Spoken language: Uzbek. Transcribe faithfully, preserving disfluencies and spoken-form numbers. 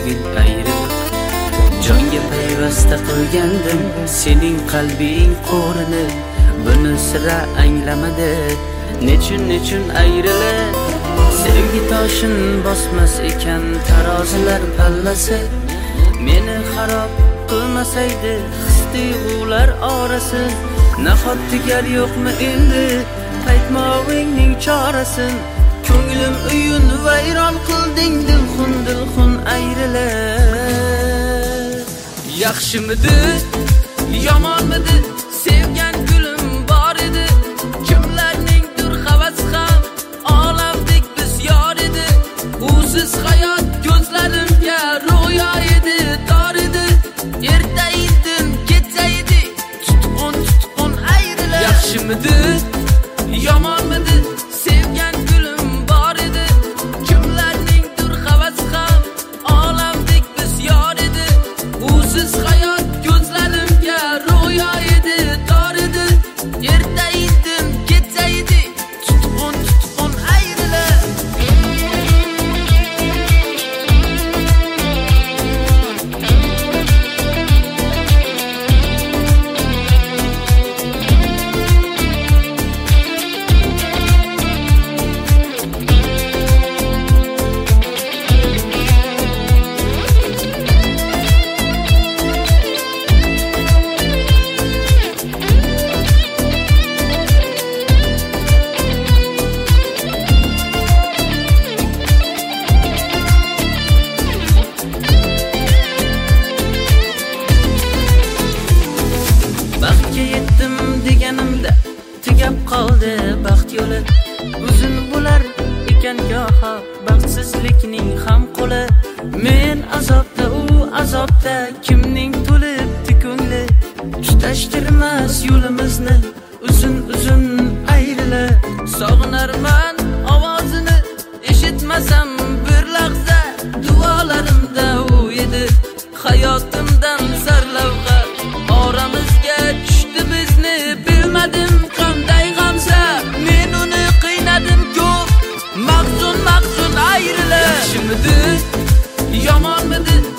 tugul ayriliq. Jonga payvasta qilgandim sening qalbing qo'rini, buni sira anglamadi. Nechun nechun ayrilib sevgi toshin bosmas ekan tarozilar pallasi. Meni xarob qilmasaydi his-tuyg'ular orasi. Nahot tugar yo'qmi endi qaytmovingning chorasin. Ko'nglim uyun vayron qilding dilxun dilxun ayrilib. Yaxshimidi yomonmidi sevgan gulim bor edi. Kimlarningdir havasi ham olamdek biz yor edi. Usiz hayot ko'zlarimga ro'yo edi, tor edi. Erta indin ketsa edi tutqun tutqun ayrilib. Yaxshimidi yomonmidi sevgan gulim bor edi. Kimlarningdir havasi ham olamdek biz yor edi. Usiz hayot ko'zlarimga ro'yo edi, tor edi. Erta indin ketsa edi tutqun tutqun ayrilib. Baxtga yetdim deganimda tugab qoldi baxt yo'li. Uzun bo'lar ekan goho baxtsizlikning ham qo'li. Men azobda u azobda kimning to'libdi ko'ngli. Tutashtirmas yo'limizni uzun uzun ayrilib. Sog'inarman ovozini eshitmasam bir lahza. Duolarimda u edi hayotimdan sarlavha. Oramizga tushdi bizni bilmadim qanday g'amsa. Men uni qiynadim ko'p mahzun mahzun ayrilib. Yaxshimidi yomonmidi